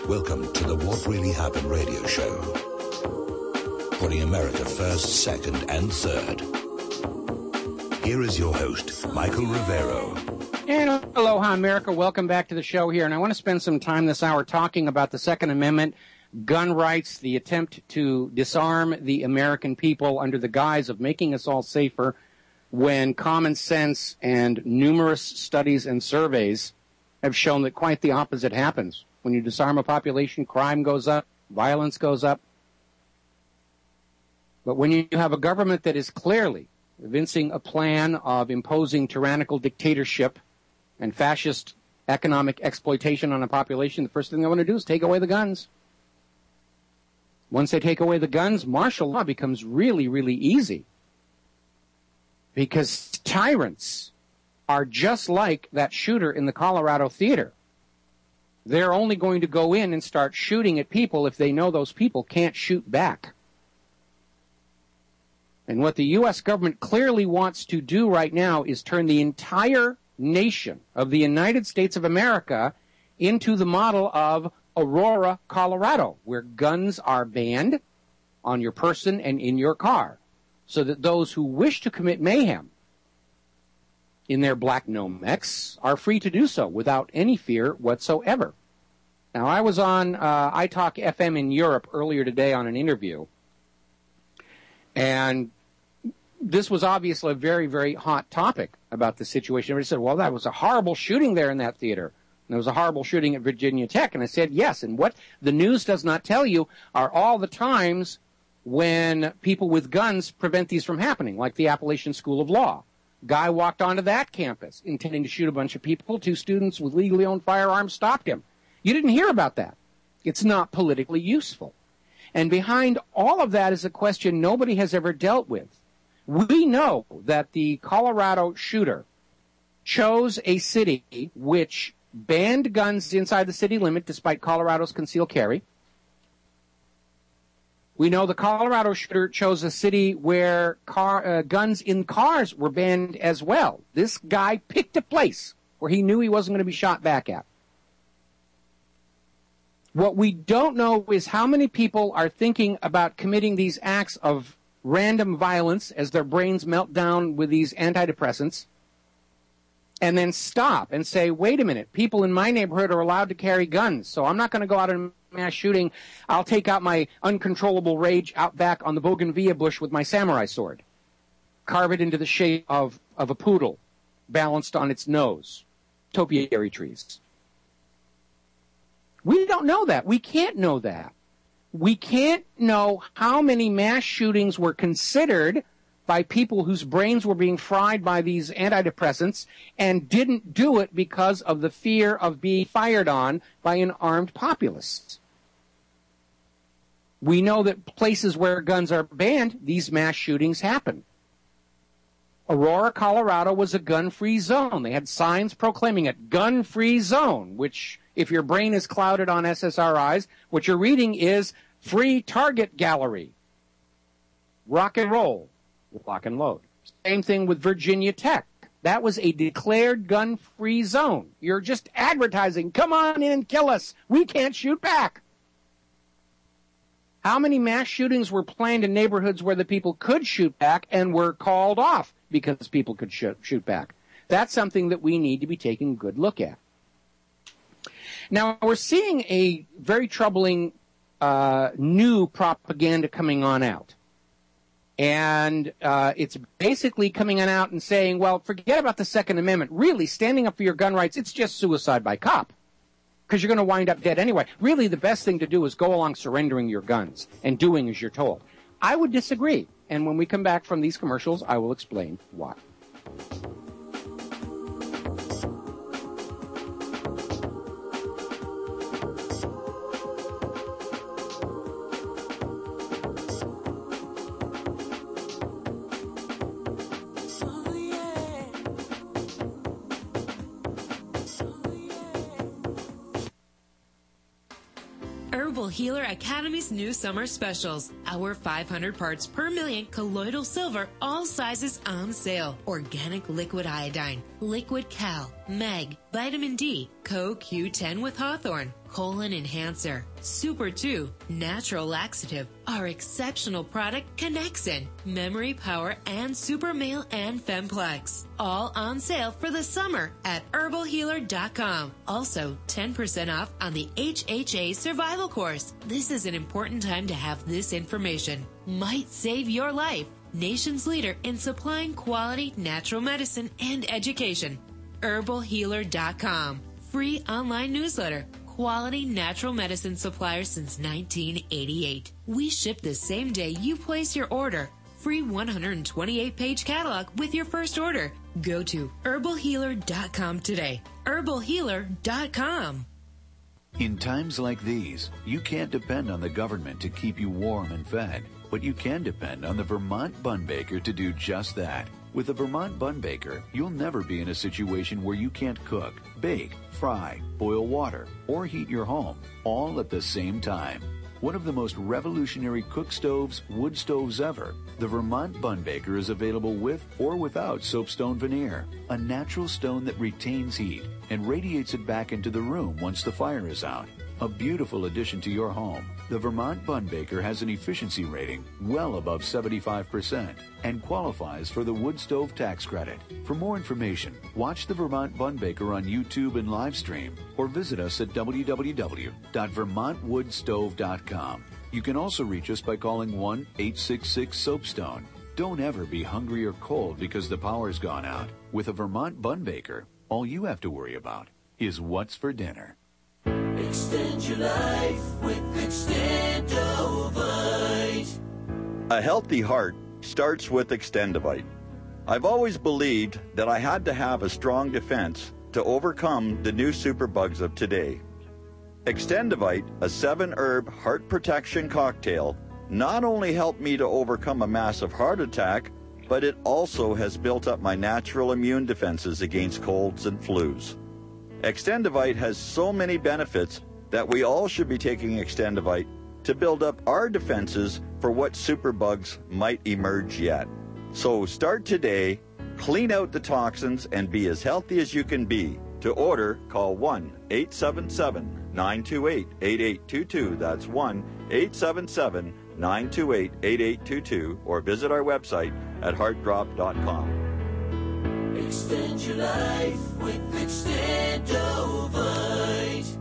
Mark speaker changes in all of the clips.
Speaker 1: Welcome to the What Really Happened radio show. Putting America first, second, and third. Here is your host, Michael Rivero.
Speaker 2: And aloha, America. Welcome back to the show here. And I want to spend some time this hour talking about the Second Amendment, gun rights, the attempt to disarm the American people under the guise of making us all safer, when common sense and numerous studies and surveys have shown that quite the opposite happens. When you disarm a population, crime goes up, violence goes up. But when you have a government that is clearly evincing a plan of imposing tyrannical dictatorship and fascist economic exploitation on a population, the first thing they want to do is take away the guns. Once they take away the guns, martial law becomes really, really easy. Because tyrants are just like that shooter in the Colorado theater. They're only going to go in and start shooting at people if they know those people can't shoot back. And what the U.S. government clearly wants to do right now is turn the entire nation of the United States of America into the model of Aurora, Colorado, where guns are banned on your person and in your car, so that those who wish to commit mayhem in their black Nomex are free to do so without any fear whatsoever. Now, I was on iTalk FM in Europe earlier today on an interview, and this was obviously a very, very hot topic about the situation. Everybody said, well, that was a horrible shooting there in that theater. And there was a horrible shooting at Virginia Tech. And I said, yes, and what the news does not tell you are all the times when people with guns prevent these from happening, like the Appalachian School of Law. Guy walked onto that campus intending to shoot a bunch of people. 2 students with legally owned firearms stopped him. You didn't hear about that. It's not politically useful. And behind all of that is a question nobody has ever dealt with. We know that the Colorado shooter chose a city which banned guns inside the city limit despite Colorado's concealed carry. We know the Colorado shooter chose a city where guns in cars were banned as well. This guy picked a place where he knew he wasn't going to be shot back at. What we don't know is how many people are thinking about committing these acts of random violence as their brains melt down with these antidepressants, and then stop and say, wait a minute, people in my neighborhood are allowed to carry guns, so I'm not going to go out and mass shooting. I'll take out my uncontrollable rage out back on the bougainvillea bush with my samurai sword. Carve it into the shape of a poodle balanced on its nose. Topiary trees. We don't know that. We can't know that. We can't know how many mass shootings were considered by people whose brains were being fried by these antidepressants and didn't do it because of the fear of being fired on by an armed populace. We know that places where guns are banned, these mass shootings happen. Aurora, Colorado was a gun-free zone. They had signs proclaiming it, gun-free zone, which, if your brain is clouded on SSRIs, what you're reading is free target gallery. Rock and roll. Lock and load. Same thing with Virginia Tech. That was a declared gun-free zone. You're just advertising, come on in and kill us. We can't shoot back. How many mass shootings were planned in neighborhoods where the people could shoot back and were called off because people could shoot back? That's something that we need to be taking a good look at. Now, we're seeing a very troubling new propaganda coming on out. And it's basically coming on out and saying, well, forget about the Second Amendment. Really, standing up for your gun rights, it's just suicide by cop. Because you're going to wind up dead anyway. Really, the best thing to do is go along surrendering your guns and doing as you're told. I would disagree. And when we come back from these commercials, I will explain why.
Speaker 3: Healer Academy's new summer specials. Our 500 parts per million colloidal silver, all sizes on sale. Organic liquid iodine, liquid cal, mag, vitamin D, CoQ10 with Hawthorne, colon enhancer, Super 2, natural laxative, our exceptional product Connexin, memory, power, and super male and femplex. All on sale for the summer at herbalhealer.com. Also, 10% off on the HHA survival course. This is an important time to have this information. Might save your life. Nation's leader in supplying quality natural medicine and education. herbalhealer.com. Free online newsletter. Quality natural medicine supplier since 1988. We ship the same day you place your order. Free 128-page catalog with your first order. Go to herbalhealer.com today. herbalhealer.com.
Speaker 4: In times like these, you can't depend on the government to keep you warm and fed, but you can depend on the Vermont Bun Baker to do just that. With the Vermont Bun Baker, you'll never be in a situation where you can't cook, bake, fry, boil water, or heat your home, all at the same time. One of the most revolutionary cook stoves, wood stoves ever, the Vermont Bun Baker is available with or without soapstone veneer, a natural stone that retains heat and radiates it back into the room once the fire is out. A beautiful addition to your home. The Vermont Bun Baker has an efficiency rating well above 75% and qualifies for the wood stove tax credit. For more information, watch the Vermont Bun Baker on YouTube and live stream or visit us at www.vermontwoodstove.com. You can also reach us by calling 1-866-SOAPSTONE. Don't ever be hungry or cold because the power's gone out. With a Vermont Bun Baker, all you have to worry about is what's for dinner.
Speaker 5: Extend your life with Extendovite.
Speaker 6: A healthy heart starts with Extendovite. I've always believed that I had to have a strong defense to overcome the new superbugs of today. Extendovite, a 7-herb heart protection cocktail, not only helped me to overcome a massive heart attack, but it also has built up my natural immune defenses against colds and flus. Extendovite has so many benefits that we all should be taking Extendovite to build up our defenses for what superbugs might emerge yet. So start today, clean out the toxins, and be as healthy as you can be. To order, call 1-877-928-8822. That's 1-877-928-8822, or visit our website at heartdrop.com.
Speaker 5: Extend your life with Extendovite.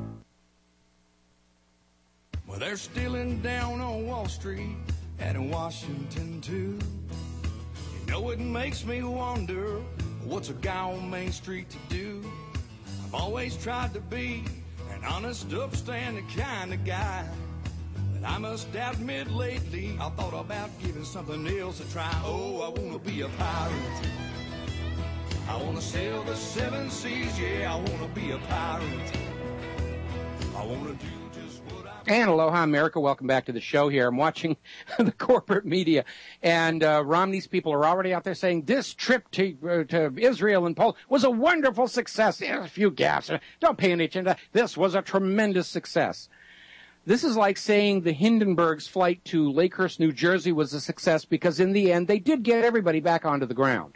Speaker 7: Well, they're stealing down on Wall Street and in Washington, too. You know, it makes me wonder, what's a guy on Main Street to do? I've always tried to be an honest, upstanding kind of guy. But I must admit lately, I thought about giving something else a try. Oh, I want to be a pirate. I want to sail the 7 seas, yeah, I want to be a pirate. I want to do just what I...
Speaker 2: And aloha, America. Welcome back to the show here. I'm watching the corporate media, and Romney's people are already out there saying this trip to Israel and Poland was a wonderful success. There's a few gaps. Don't pay any attention to that. This was a tremendous success. This is like saying the Hindenburg's flight to Lakehurst, New Jersey was a success because in the end they did get everybody back onto the ground.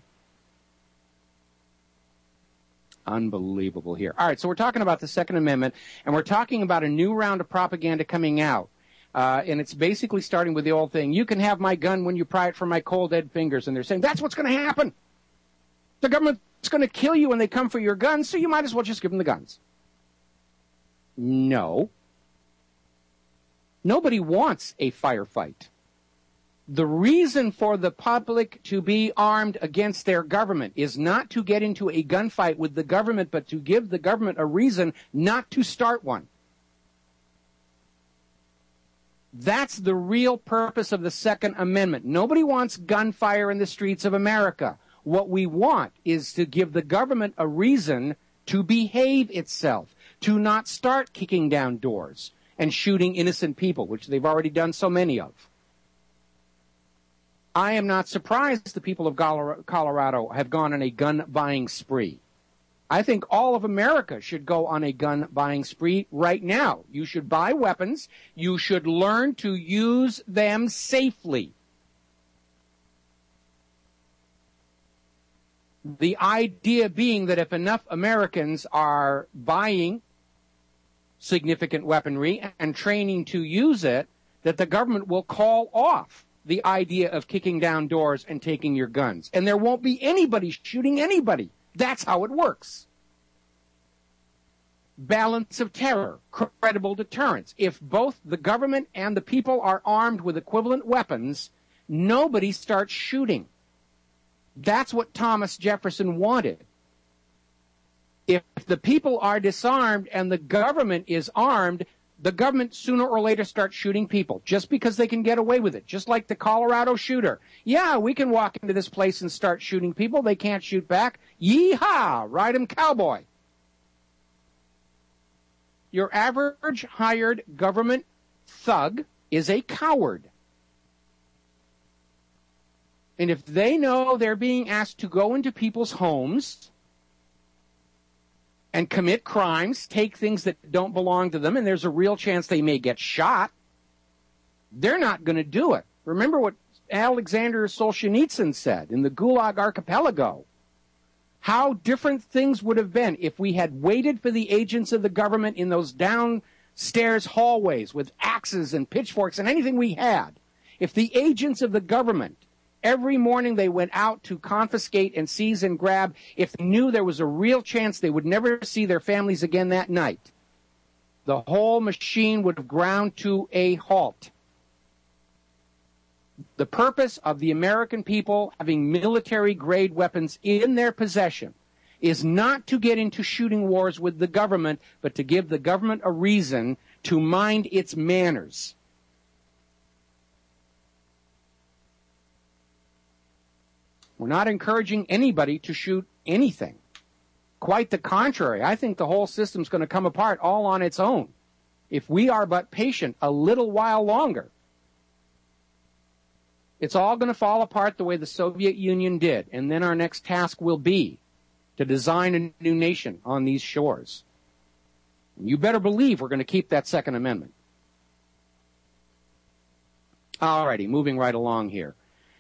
Speaker 2: Unbelievable here. All right, so we're talking about the Second Amendment, and we're talking about a new round of propaganda coming out. And it's basically starting with the old thing, you can have my gun when you pry it from my cold dead fingers. And they're saying, that's what's going to happen. The government's going to kill you when they come for your guns, so you might as well just give them the guns. No. Nobody wants a firefight. The reason for the public to be armed against their government is not to get into a gunfight with the government, but to give the government a reason not to start one. That's the real purpose of the Second Amendment. Nobody wants gunfire in the streets of America. What we want is to give the government a reason to behave itself, to not start kicking down doors and shooting innocent people, which they've already done so many of. I am not surprised the people of Colorado have gone on a gun-buying spree. I think all of America should go on a gun-buying spree right now. You should buy weapons. You should learn to use them safely. The idea being that if enough Americans are buying significant weaponry and training to use it, that the government will call off the idea of kicking down doors and taking your guns. And there won't be anybody shooting anybody. That's how it works. Balance of terror, credible deterrence. If both the government and the people are armed with equivalent weapons, nobody starts shooting. That's what Thomas Jefferson wanted. If the people are disarmed and the government is armed, the government sooner or later starts shooting people just because they can get away with it. Just like the Colorado shooter. Yeah, we can walk into this place and start shooting people. They can't shoot back. Yee-haw! Ride 'em, cowboy. Your average hired government thug is a coward. And if they know they're being asked to go into people's homes and commit crimes, take things that don't belong to them, and there's a real chance they may get shot, they're not going to do it. Remember what Alexander Solzhenitsyn said in the Gulag Archipelago. How different things would have been if we had waited for the agents of the government in those downstairs hallways with axes and pitchforks and anything we had. If the agents of the government, every morning they went out to confiscate and seize and grab, if they knew there was a real chance they would never see their families again that night, the whole machine would have ground to a halt. The purpose of the American people having military-grade weapons in their possession is not to get into shooting wars with the government, but to give the government a reason to mind its manners. We're not encouraging anybody to shoot anything. Quite the contrary. I think the whole system's going to come apart all on its own if we are but patient a little while longer. It's all going to fall apart the way the Soviet Union did, and then our next task will be to design a new nation on these shores. You better believe we're going to keep that Second Amendment. All righty, moving right along here.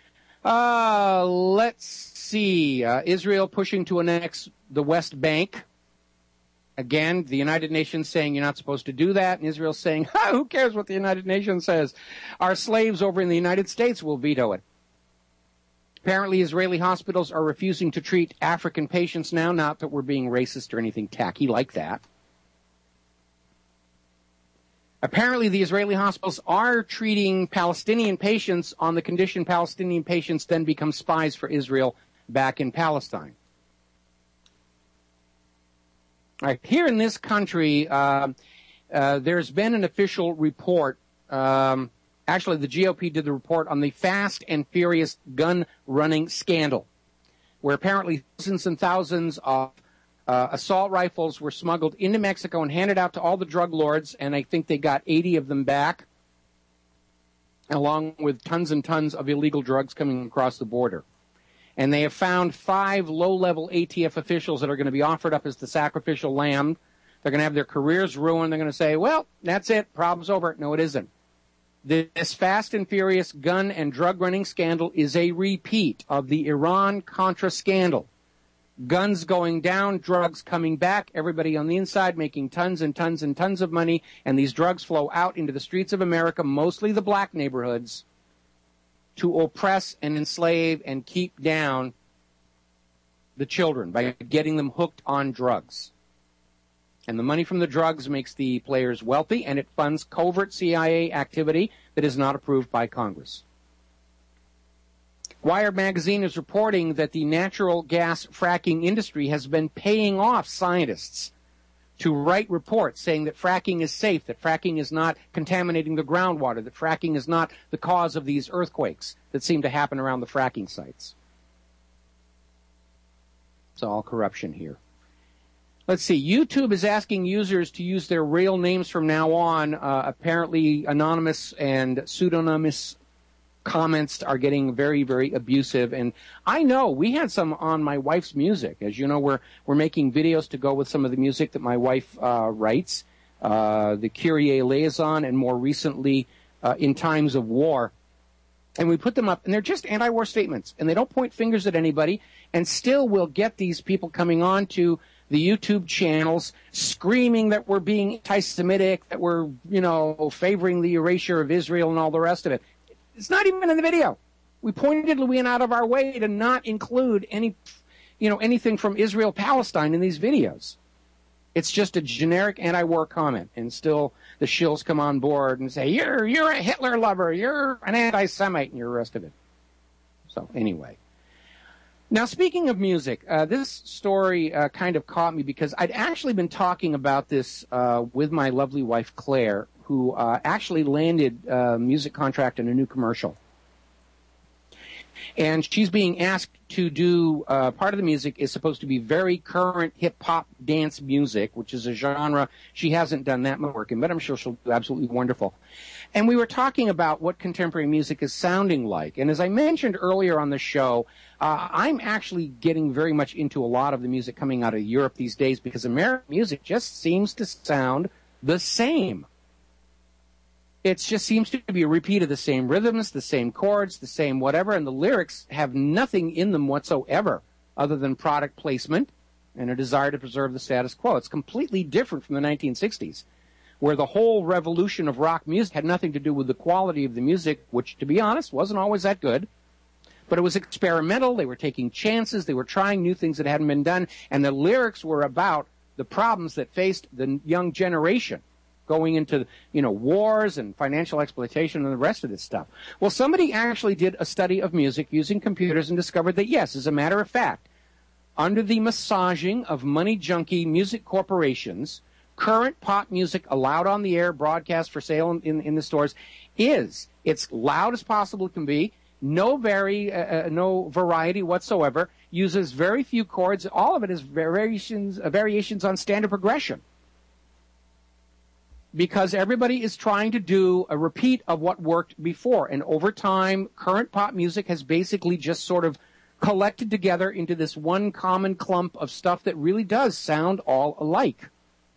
Speaker 2: Let's see. Israel pushing to annex the West Bank. Again, the United Nations saying you're not supposed to do that, and Israel saying, who cares what the United Nations says? Our slaves over in the United States will veto it. Apparently, Israeli hospitals are refusing to treat African patients now, not that we're being racist or anything tacky like that. Apparently, the Israeli hospitals are treating Palestinian patients on the condition Palestinian patients then become spies for Israel back in Palestine. All right, here in this country, there's been an official report. Actually, the GOP did the report on the Fast and Furious gun running scandal, where apparently thousands and thousands of assault rifles were smuggled into Mexico and handed out to all the drug lords, and I think they got 80 of them back, along with tons and tons of illegal drugs coming across the border. And they have found 5 low-level ATF officials that are going to be offered up as the sacrificial lamb. They're going to have their careers ruined. They're going to say, well, that's it, problem's over. No, it isn't. This Fast and Furious gun and drug running scandal is a repeat of the Iran-Contra scandal. Guns going down, drugs coming back, everybody on the inside making tons and tons and tons of money, and these drugs flow out into the streets of America, mostly the black neighborhoods, to oppress and enslave and keep down the children by getting them hooked on drugs. And the money from the drugs makes the players wealthy, and it funds covert CIA activity that is not approved by Congress. Wired magazine is reporting that the natural gas fracking industry has been paying off scientists to write reports saying that fracking is safe, that fracking is not contaminating the groundwater, that fracking is not the cause of these earthquakes that seem to happen around the fracking sites. It's all corruption here. Let's see. YouTube is asking users to use their real names from now on. Apparently, anonymous and pseudonymous comments are getting very, very abusive. And I know we had some on my wife's music. As you know, we're making videos to go with some of the music that my wife writes. The Kyrie Liaison, and more recently, In Times of War. And we put them up, and they're just anti-war statements, and they don't point fingers at anybody, and still we'll get these people coming on to the YouTube channels screaming that we're being anti-Semitic, that we're, favoring the erasure of Israel and all the rest of it. It's not even in the video. We pointedly went out of our way to not include anything from Israel-Palestine in these videos. It's just a generic anti-war comment, and still the shills come on board and say, you're a Hitler lover, you're an anti-Semite, and you're the rest of it. So anyway. Now, speaking of music, this story kind of caught me because I'd actually been talking about this with my lovely wife, Claire, who actually landed a music contract in a new commercial. And she's being asked to do, part of the music is supposed to be very current hip-hop dance music, which is a genre she hasn't done that much work in, but I'm sure she'll do absolutely wonderful. And we were talking about what contemporary music is sounding like. And as I mentioned earlier on the show, I'm actually getting very much into a lot of the music coming out of Europe these days because American music just seems to sound the same. It just seems to be a repeat of the same rhythms, the same chords, the same whatever, and the lyrics have nothing in them whatsoever other than product placement and a desire to preserve the status quo. It's completely different from the 1960s, where the whole revolution of rock music had nothing to do with the quality of the music, which, to be honest, wasn't always that good. But it was experimental. They were taking chances. They were trying new things that hadn't been done. And the lyrics were about the problems that faced the young generation going into, wars and financial exploitation and the rest of this stuff. Well, somebody actually did a study of music using computers and discovered that, yes, as a matter of fact, under the massaging of money junkie music corporations, current pop music allowed on the air, broadcast for sale in the stores, it's loud as possible it can be, no variety whatsoever, uses very few chords, all of it is variations on standard progression. Because everybody is trying to do a repeat of what worked before. And over time, current pop music has basically just sort of collected together into this one common clump of stuff that really does sound all alike.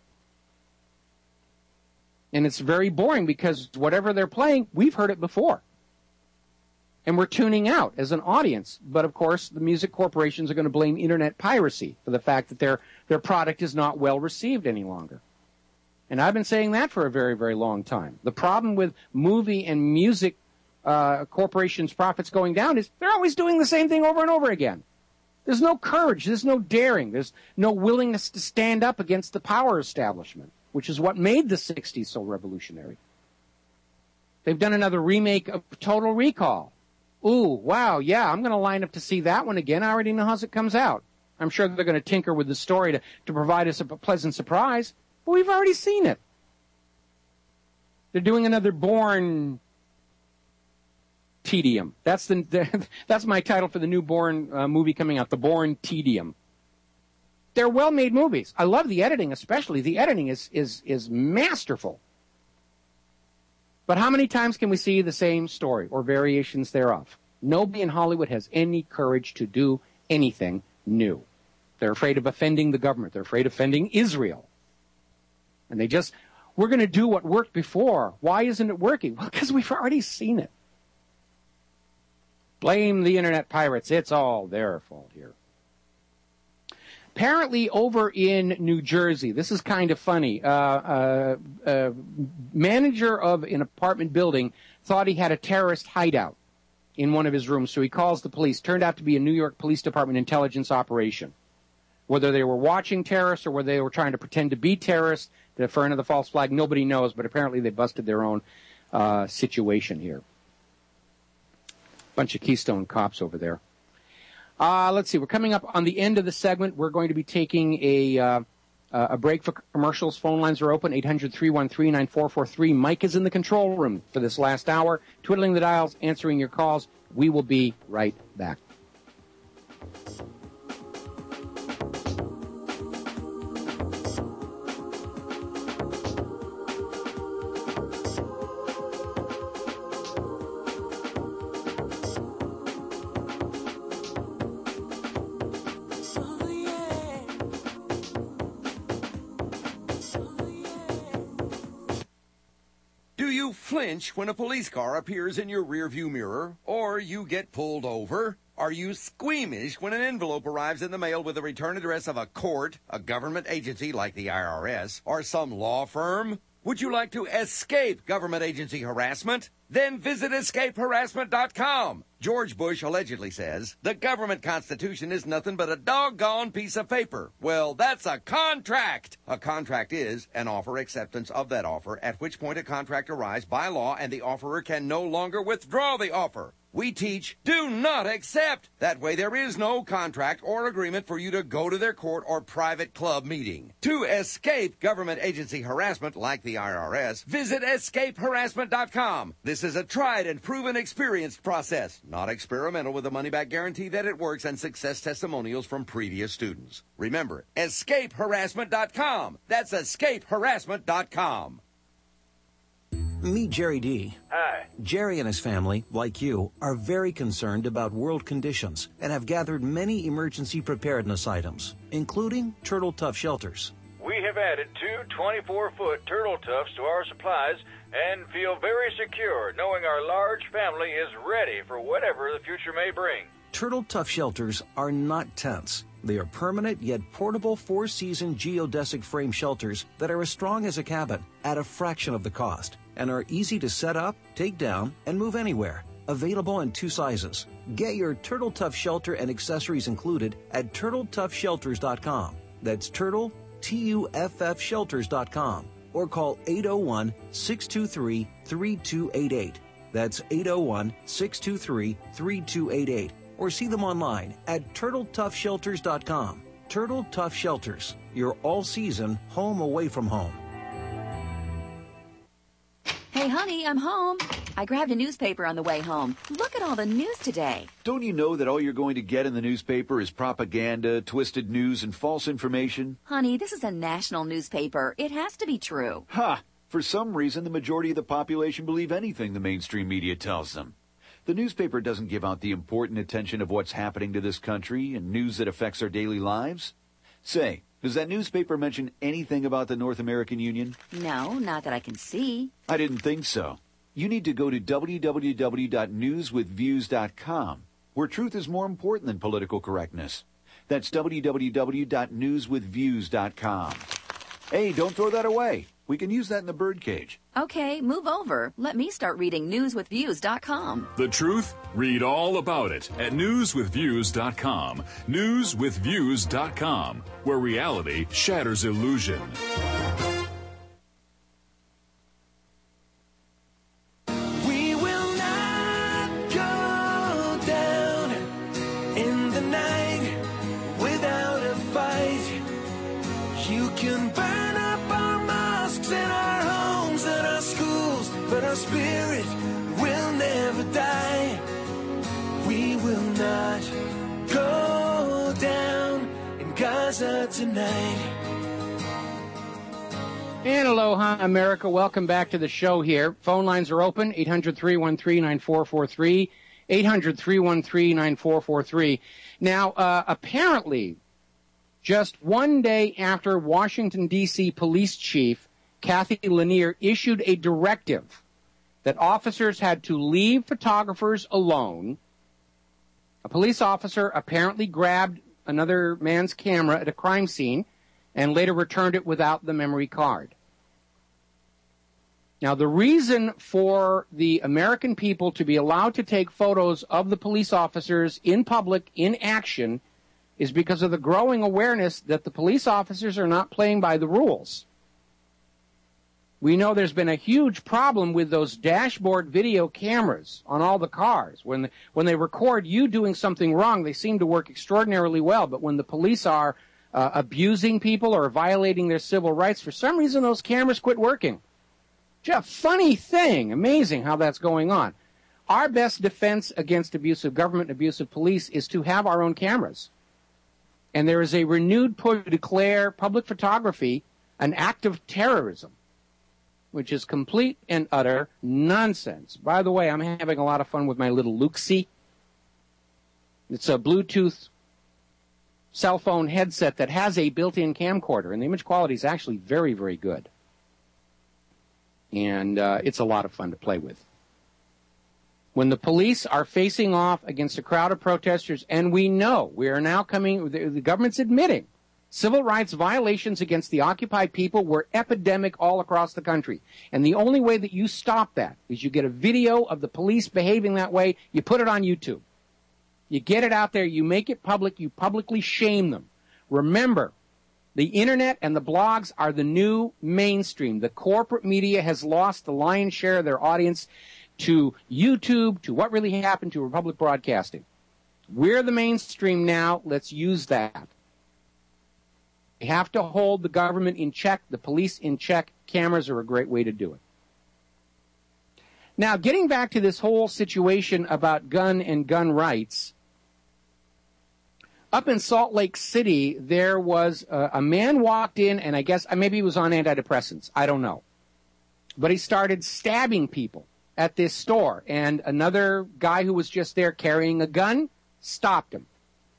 Speaker 2: And it's very boring because whatever they're playing, we've heard it before. And we're tuning out as an audience. But, of course, the music corporations are going to blame internet piracy for the fact that their product is not well received any longer. And I've been saying that for a very, very long time. The problem with movie and music corporations' profits going down is they're always doing the same thing over and over again. There's no courage. There's no daring. There's no willingness to stand up against the power establishment, which is what made the 60s so revolutionary. They've done another remake of Total Recall. Ooh, wow, yeah, I'm going to line up to see that one again. I already know how it comes out. I'm sure they're going to tinker with the story to provide us a pleasant surprise. But we've already seen it. They're doing another Bourne Tedium. That's my title for the new Bourne movie coming out, the Bourne Tedium. They're well-made movies. I love the editing, especially. The editing is masterful. But how many times can we see the same story or variations thereof? Nobody in Hollywood has any courage to do anything new. They're afraid of offending the government. They're afraid of offending Israel. And we're going to do what worked before. Why isn't it working? Well, because we've already seen it. Blame the internet pirates. It's all their fault here. Apparently over in New Jersey, this is kind of funny, manager of an apartment building thought he had a terrorist hideout in one of his rooms, so he calls the police. Turned out to be a New York Police Department intelligence operation. Whether they were watching terrorists or whether they were trying to pretend to be terrorists, to defer into the false flag, nobody knows, but apparently they busted their own situation here. Bunch of Keystone cops over there. Let's see. We're coming up on the end of the segment. We're going to be taking a break for commercials. Phone lines are open, 800-313-9443. Mike is in the control room for this last hour, twiddling the dials, answering your calls. We will be right back.
Speaker 8: Flinch when a police car appears in your rearview mirror or you get pulled over? Are you squeamish when an envelope arrives in the mail with the return address of a court, a government agency like the IRS, or some law firm? Would you like to escape government agency harassment? Then visit escapeharassment.com. George Bush allegedly says, the government constitution is nothing but a doggone piece of paper. Well, that's a contract. A contract is an offer acceptance of that offer, at which point a contract arrives by law and the offerer can no longer withdraw the offer. We teach, do not accept. That way there is no contract or agreement for you to go to their court or private club meeting. To escape government agency harassment like the IRS, visit escapeharassment.com. This is a tried and proven experienced process, not experimental, with a money-back guarantee that it works and success testimonials from previous students. Remember, escapeharassment.com. That's escapeharassment.com.
Speaker 9: Meet Jerry D.
Speaker 10: Hi.
Speaker 9: Jerry and his family, like you, are very concerned about world conditions and have gathered many emergency preparedness items, including Turtle Tough shelters.
Speaker 10: We have added 2 24-foot Turtle Toughs to our supplies and feel very secure knowing our large family is ready for whatever the future may bring.
Speaker 9: Turtle Tough shelters are not tents. They are permanent yet portable 4-season geodesic frame shelters that are as strong as a cabin at a fraction of the cost and are easy to set up, take down, and move anywhere. Available in 2 sizes. Get your Turtle Tough shelter and accessories included at TurtleToughShelters.com. That's Turtle, TUFF Shelters.com. Or call 801-623-3288. That's 801-623-3288. Or see them online at TurtleToughShelters.com. Turtle Tough Shelters, your all-season home away from home.
Speaker 11: Hey, honey, I'm home. I grabbed a newspaper on the way home. Look at all the news today.
Speaker 4: Don't you know that all you're going to get in the newspaper is propaganda, twisted news, and false information?
Speaker 11: Honey, this is a national newspaper. It has to be true.
Speaker 4: Ha! For some reason, the majority of the population believe anything the mainstream media tells them. The newspaper doesn't give out the important attention of what's happening to this country and news that affects our daily lives. Say, does that newspaper mention anything about the North American Union?
Speaker 11: No, not that I can see.
Speaker 4: I didn't think so. You need to go to www.newswithviews.com, where truth is more important than political correctness. That's www.newswithviews.com. Hey, don't throw that away. We can use that in the birdcage.
Speaker 11: Okay, move over. Let me start reading newswithviews.com.
Speaker 12: The truth? Read all about it at newswithviews.com. Newswithviews.com, where reality shatters illusion.
Speaker 5: We will not go down in the night without a fight. You can burn up our mosques and our homes and our schools, but our spirit will never die. We will not go down in Gaza tonight.
Speaker 2: And aloha, America. Welcome back to the show here. Phone lines are open, 800-313-9443, 800-313-9443. Now, apparently, just one day after Washington, D.C. Police Chief Kathy Lanier issued a directive that officers had to leave photographers alone, a police officer apparently grabbed another man's camera at a crime scene and later returned it without the memory card. Now, the reason for the American people to be allowed to take photos of the police officers in public, in action, is because of the growing awareness that the police officers are not playing by the rules. We know there's been a huge problem with those dashboard video cameras on all the cars. When they record you doing something wrong, they seem to work extraordinarily well. But when the police are abusing people or violating their civil rights, for some reason those cameras quit working. Just a funny thing. Amazing how that's going on. Our best defense against abusive government and abusive police is to have our own cameras. And there is a renewed push to declare public photography an act of terrorism, which is complete and utter nonsense. By the way, I'm having a lot of fun with my little Luxie. It's a Bluetooth cell phone headset that has a built-in camcorder, and the image quality is actually very, very good. And it's a lot of fun to play with. when the police are facing off against a crowd of protesters, and we know we are now coming, the government's admitting civil rights violations against the occupied people were epidemic all across the country. And the only way that you stop that is you get a video of the police behaving that way, you put it on YouTube. You get it out there, you make it public, you publicly shame them. Remember, the internet and the blogs are the new mainstream. The corporate media has lost the lion's share of their audience to YouTube, to what really happened to Republic Broadcasting. We're the mainstream now. Let's use that. We have to hold the government in check, the police in check. Cameras are a great way to do it. Now, getting back to this whole situation about gun and gun rights, up in Salt Lake City, there was a man walked in, and I guess maybe he was on antidepressants. I don't know. But he started stabbing people at this store, and another guy who was just there carrying a gun stopped him.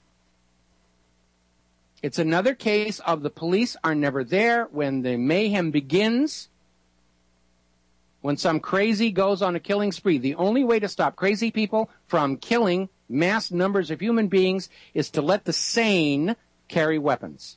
Speaker 2: It's another case of the police are never there when the mayhem begins, when some crazy goes on a killing spree. The only way to stop crazy people from killing mass numbers of human beings is to let the sane carry weapons.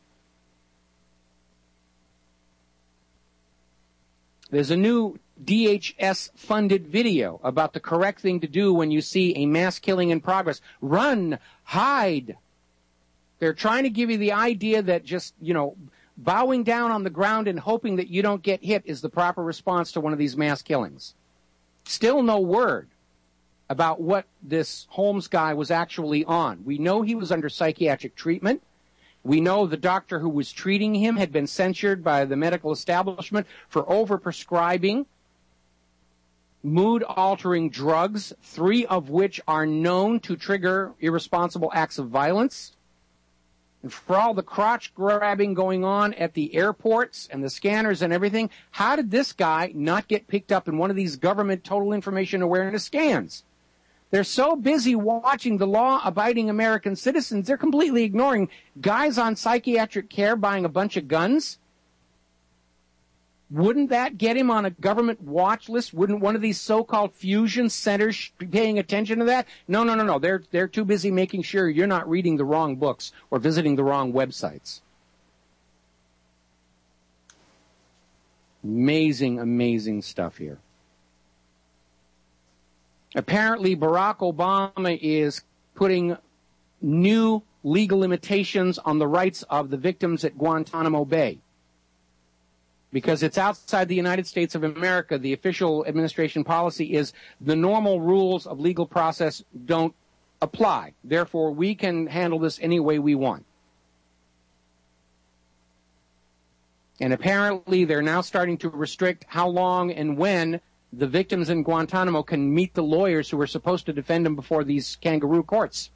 Speaker 2: There's a new DHS-funded video about the correct thing to do when you see a mass killing in progress. Run, hide. They're trying to give you the idea that just, bowing down on the ground and hoping that you don't get hit is the proper response to one of these mass killings. Still no word about what this Holmes guy was actually on. We know he was under psychiatric treatment. We know the doctor who was treating him had been censured by the medical establishment for overprescribing mood-altering drugs, 3 of which are known to trigger irresponsible acts of violence. And for all the crotch grabbing going on at the airports and the scanners and everything, how did this guy not get picked up in one of these government total information awareness scans? They're so busy watching the law-abiding American citizens, they're completely ignoring guys on psychiatric care buying a bunch of guns. Wouldn't that get him on a government watch list? Wouldn't one of these so-called fusion centers be paying attention to that? No. They're too busy making sure you're not reading the wrong books or visiting the wrong websites. Amazing, amazing stuff here. Apparently, Barack Obama is putting new legal limitations on the rights of the victims at Guantanamo Bay. Because it's outside the United States of America, the official administration policy is the normal rules of legal process don't apply. Therefore, we can handle this any way we want. And apparently, they're now starting to restrict how long and when the victims in Guantanamo can meet the lawyers who are supposed to defend them before these kangaroo courts.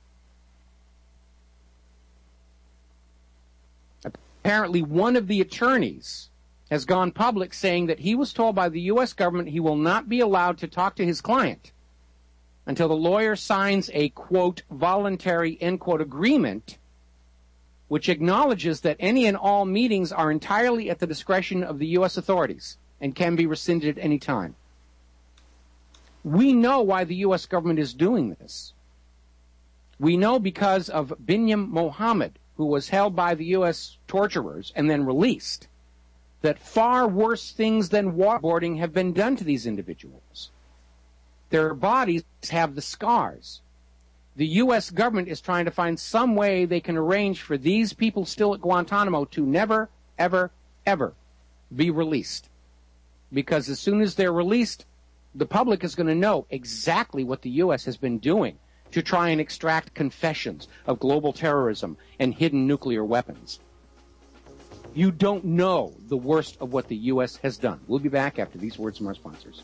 Speaker 2: Apparently, one of the attorneys has gone public saying that he was told by the U.S. government he will not be allowed to talk to his client until the lawyer signs a, quote, voluntary, end quote, agreement, which acknowledges that any and all meetings are entirely at the discretion of the U.S. authorities and can be rescinded at any time. We know why the U.S. government is doing this. We know because of Binyam Mohammed, who was held by the U.S. torturers and then released, that far worse things than waterboarding have been done to these individuals. Their bodies have the scars. The U.S. government is trying to find some way they can arrange for these people still at Guantanamo to never, ever, ever be released. Because as soon as they're released, the public is going to know exactly what the U.S. has been doing to try and extract confessions of global terrorism and hidden nuclear weapons. You don't know the worst of what the U.S. has done. We'll be back after these words from our sponsors.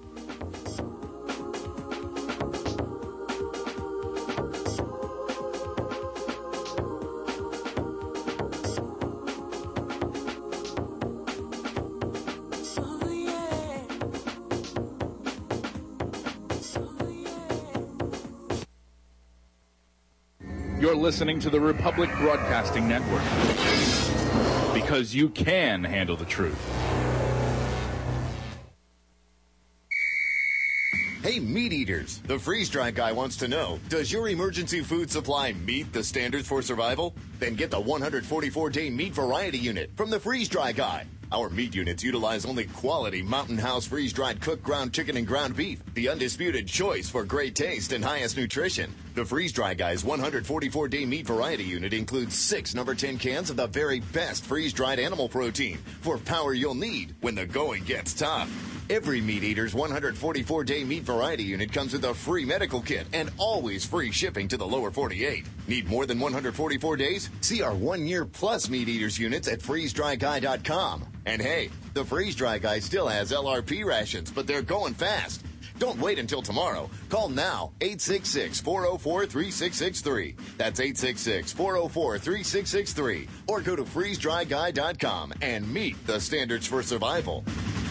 Speaker 12: You're listening to the Republic Broadcasting Network. Because you can handle the truth.
Speaker 13: Hey, meat eaters, the freeze-dry guy wants to know, does your emergency food supply meet the standards for survival? Then get the 144-day meat variety unit from the freeze-dry guy. Our meat units utilize only quality Mountain House freeze-dried cooked ground chicken and ground beef, the undisputed choice for great taste and highest nutrition. The Freeze-Dry Guy's 144-day meat variety unit includes 6 number 10 cans of the very best freeze-dried animal protein for power you'll need when the going gets tough. Every Meat Eater's 144-day meat variety unit comes with a free medical kit and always free shipping to the lower 48. Need more than 144 days? See our 1-year plus Meat Eaters units at freezedryguy.com. And hey, the Freeze-Dry Guy still has LRP rations, but they're going fast. Don't wait until tomorrow. Call now, 866-404-3663. That's 866-404-3663. Or go to freezedryguy.com and meet the standards for survival.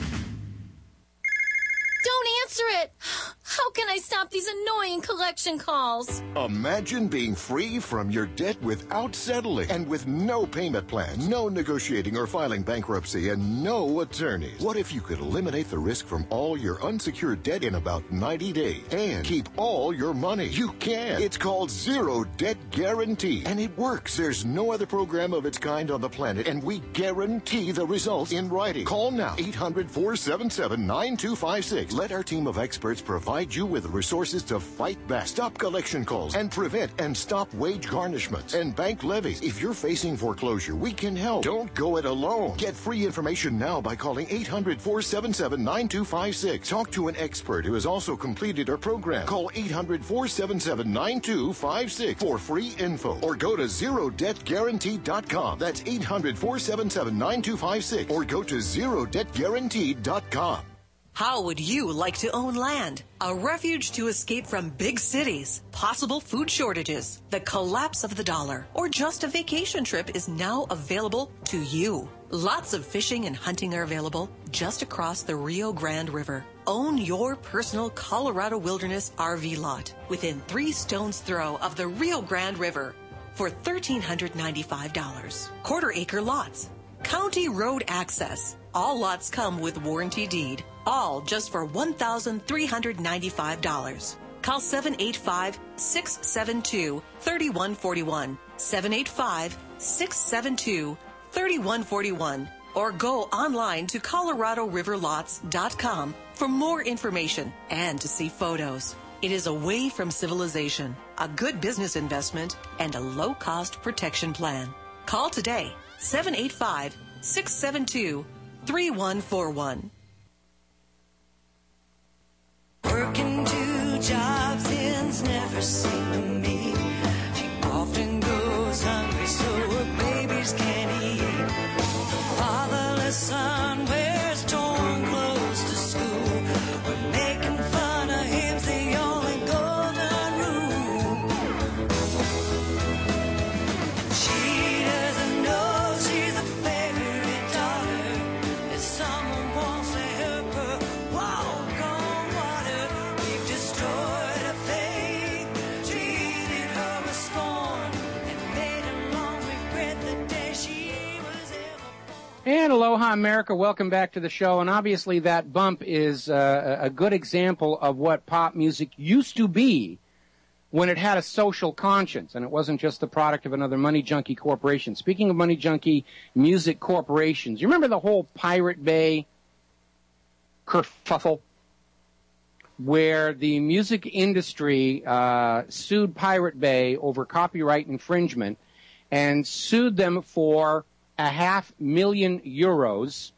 Speaker 14: Don't answer it! How can I stop these annoying collection calls?
Speaker 15: Imagine being free from your debt without settling and with no payment plans, no negotiating or filing bankruptcy, and no attorneys. What if you could eliminate the risk from all your unsecured debt in about 90 days and keep all your money? You can. It's called Zero Debt Guarantee, and it works. There's no other program of its kind on the planet, and we guarantee the results in writing. Call now, 800-477-9256. Let our team of experts provide you with the resources to fight back, stop collection calls, and prevent and stop wage garnishments and bank levies. If you're facing foreclosure, we can help. Don't go it alone. Get free information now by calling 800-477-9256. Talk to an expert who has also completed our program. Call 800-477-9256 for free info, or go to ZeroDebtGuarantee.com. That's 800-477-9256, or go to ZeroDebtGuarantee.com.
Speaker 16: How would you like to own land? A refuge to escape from big cities, possible food shortages, the collapse of the dollar, or just a vacation trip is now available to you. Lots of fishing and hunting are available just across the Rio Grande River. Own your personal Colorado Wilderness RV lot within 3 stones throw of the Rio Grande River for $1,395. Quarter-acre lots. County road access. All lots come with warranty deed. All just for $1,395. Call 785-672-3141. 785-672-3141. Or go online to ColoradoRiverLots.com for more information and to see photos. It is away from civilization, a good business investment, and a low-cost protection plan. Call today, 785-672-3141.
Speaker 5: Working 2 jobs ends never seem to me. She often goes hungry, so her babies can't eat. Fatherless son wears torn clothes to school. We're making fun of him's the only golden rule. She doesn't know she's a favorite daughter. If someone wants to help her walk on water, we've destroyed her faith, treated her with scorn, and made her long regret the day she was ever born.
Speaker 2: And aloha, America. Welcome back to the show. And obviously that bump is a good example of what pop music used to be when it had a social conscience, and it wasn't just the product of another money junkie corporation. Speaking of money junkie music corporations, you remember the whole Pirate Bay kerfuffle, where the music industry sued Pirate Bay over copyright infringement and sued them for €500,000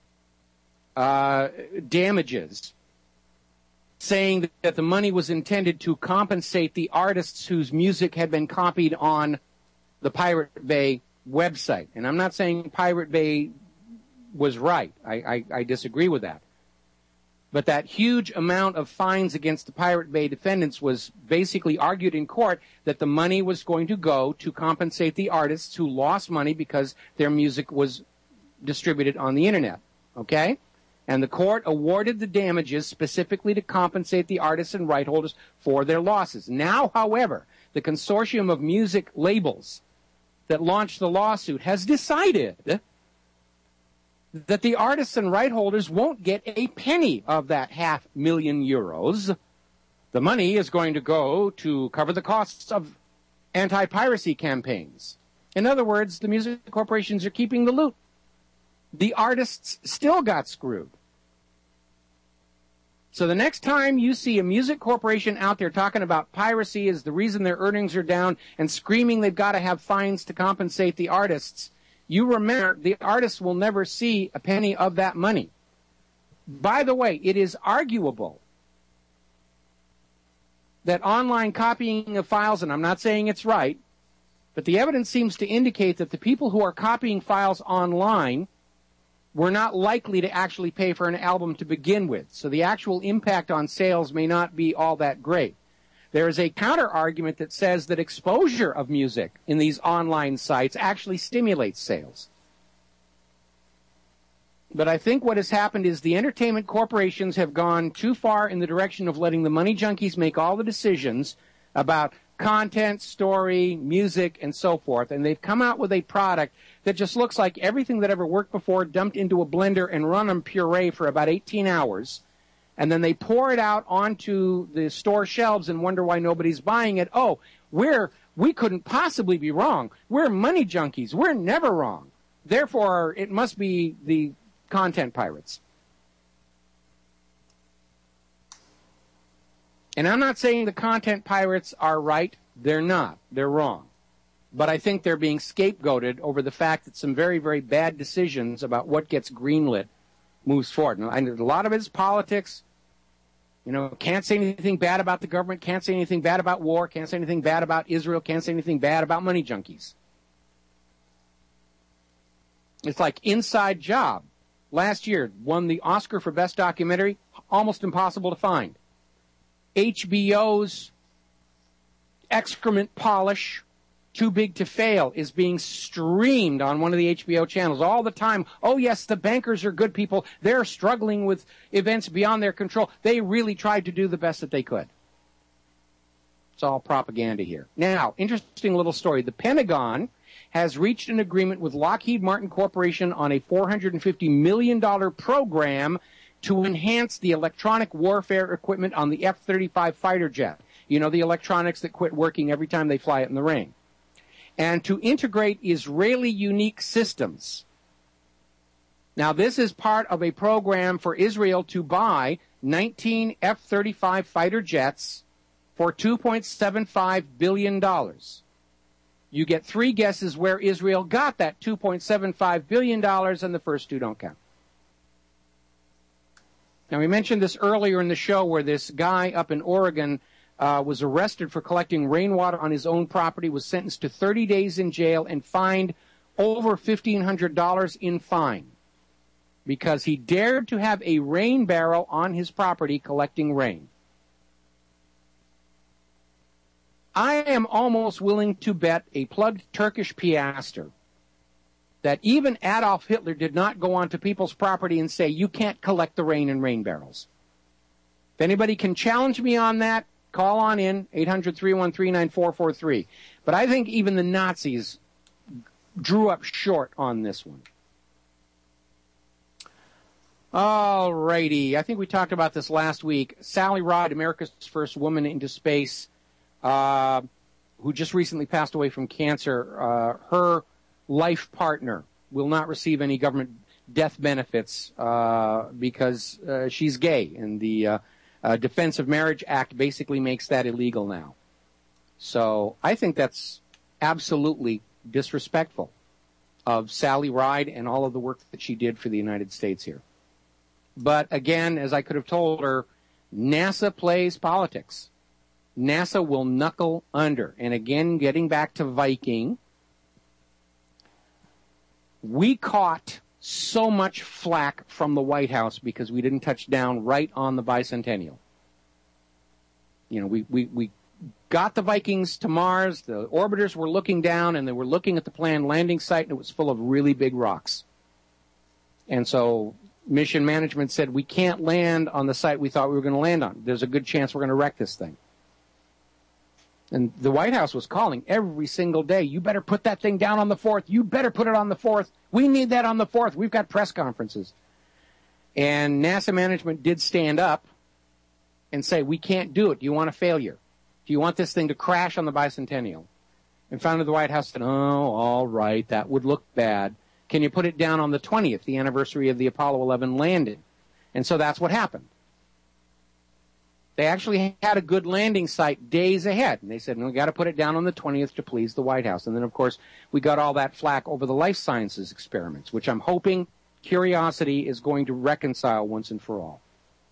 Speaker 2: damages, saying that the money was intended to compensate the artists whose music had been copied on the Pirate Bay website. And I'm not saying Pirate Bay was right. I disagree with that. But that huge amount of fines against the Pirate Bay defendants was basically argued in court that the money was going to go to compensate the artists who lost money because their music was distributed on the internet. Okay? And the court awarded the damages specifically to compensate the artists and right holders for their losses. Now, however, the consortium of music labels that launched the lawsuit has decided that the artists and right holders won't get a penny of that €500,000 The money is going to go to cover the costs of anti-piracy campaigns. In other words, the music corporations are keeping the loot. The artists still got screwed. So the next time you see a music corporation out there talking about piracy as the reason their earnings are down and screaming they've got to have fines to compensate the artists, you remember the artists will never see a penny of that money. By the way, it is arguable that online copying of files, and I'm not saying it's right, but the evidence seems to indicate that the people who are copying files online were not likely to actually pay for an album to begin with. So the actual impact on sales may not be all that great. There is a counter-argument that says that exposure of music in these online sites actually stimulates sales. But I think what has happened is the entertainment corporations have gone too far in the direction of letting the money junkies make all the decisions about content, story, music, and so forth. And they've come out with a product that just looks like everything that ever worked before dumped into a blender and run on puree for about 18 hours. And then they pour it out onto the store shelves and wonder why nobody's buying it. Oh, we couldn't possibly be wrong. We're money junkies. We're never wrong. Therefore, it must be the content pirates. And I'm not saying the content pirates are right. They're not. They're wrong. But I think they're being scapegoated over the fact that some very, very bad decisions about what gets greenlit moves forward. And a lot of it is politics. You know, can't say anything bad about the government, can't say anything bad about war, can't say anything bad about Israel, can't say anything bad about money junkies. It's like Inside Job. Last year, won the Oscar for Best Documentary, almost impossible to find. HBO's Excrement Polish, Too Big to Fail, is being streamed on one of the HBO channels all the time. Oh, yes, the bankers are good people. They're struggling with events beyond their control. They really tried to do the best that they could. It's all propaganda here. Now, interesting little story. The Pentagon has reached an agreement with Lockheed Martin Corporation on a $450 million program to enhance the electronic warfare equipment on the F-35 fighter jet. You know, the electronics that quit working every time they fly it in the rain. And to integrate Israeli unique systems. Now, this is part of a program for Israel to buy 19 F-35 fighter jets for $2.75 billion. You get three guesses where Israel got that $2.75 billion, and the first two don't count. Now, we mentioned this earlier in the show where this guy up in Oregon was arrested for collecting rainwater on his own property, was sentenced to 30 days in jail, and fined over $1,500 in fine because he dared to have a rain barrel on his property collecting rain. I am almost willing to bet a plugged Turkish piaster that even Adolf Hitler did not go onto people's property and say, you can't collect the rain in rain barrels. If anybody can challenge me on that, call on in, 800-313-9443. But I think even the Nazis drew up short on this one. All righty. I think we talked about this last week. Sally Ride, America's first woman into space, who just recently passed away from cancer, her life partner will not receive any government death benefits because she's gay, and the Defense of Marriage Act basically makes that illegal now. So I think that's absolutely disrespectful of Sally Ride and all of the work that she did for the United States here. But again, as I could have told her, NASA plays politics. NASA will knuckle under. And again, getting back to Viking, we caught so much flack from the White House because we didn't touch down right on the bicentennial. You know, we got the Vikings to Mars, the orbiters were looking down, and they were looking at the planned landing site, and it was full of really big rocks. And so mission management said, we can't land on the site we thought we were going to land on. There's a good chance we're going to wreck this thing. And the White House was calling every single day, you better put that thing down on the 4th. You better put it on the 4th. We need that on the 4th. We've got press conferences. And NASA management did stand up and say, we can't do it. Do you want a failure? Do you want this thing to crash on the bicentennial? And founder of the White House said, oh, all right, that would look bad. Can you put it down on the 20th, the anniversary of the Apollo 11 landing? And so that's what happened. They actually had a good landing site days ahead. And they said, no, we got to put it down on the 20th to please the White House. And then, of course, we got all that flack over the life sciences experiments, which I'm hoping Curiosity is going to reconcile once and for all.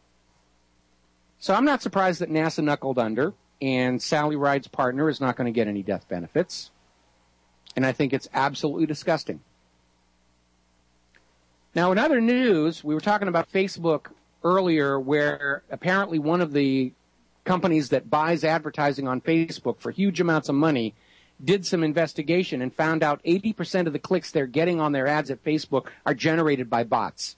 Speaker 2: So I'm not surprised that NASA knuckled under, and Sally Ride's partner is not going to get any death benefits. And I think it's absolutely disgusting. Now, in other news, we were talking about Facebook earlier, where apparently one of the companies that buys advertising on Facebook for huge amounts of money did some investigation and found out 80% of the clicks they're getting on their ads at Facebook are generated by bots.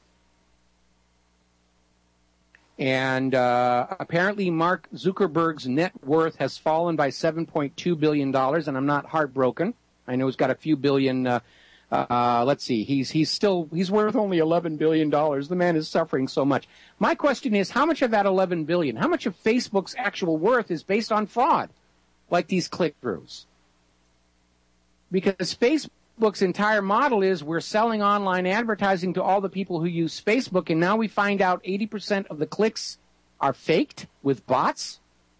Speaker 2: And apparently Mark Zuckerberg's net worth has fallen by $7.2 billion, and I'm not heartbroken. I know he's got a few billion. Let's see, he's worth only $11 billion. The man is suffering so much. My question is, how much of that $11 billion, how much of Facebook's actual worth is based on fraud, like these click-throughs? Because Facebook's entire model is we're selling online advertising to all the people who use Facebook, and now we find out 80% of the clicks are faked with bots?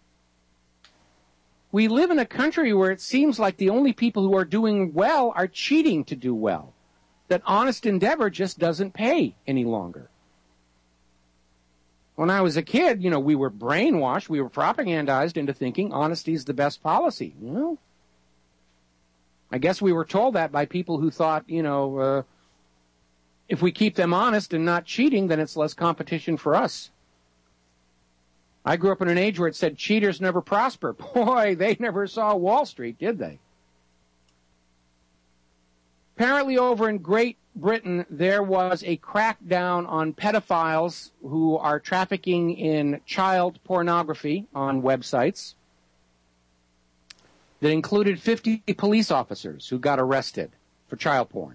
Speaker 2: We live in a country where it seems like the only people who are doing well are cheating to do well. That honest endeavor just doesn't pay any longer. When I was a kid, we were brainwashed, we were propagandized into thinking honesty is the best policy. Well, I guess we were told that by people who thought, if we keep them honest and not cheating, then it's less competition for us. I grew up in an age where it said cheaters never prosper. Boy, they never saw Wall Street, did they? Apparently over in Great Britain, there was a crackdown on pedophiles who are trafficking in child pornography on websites that included 50 police officers who got arrested for child porn.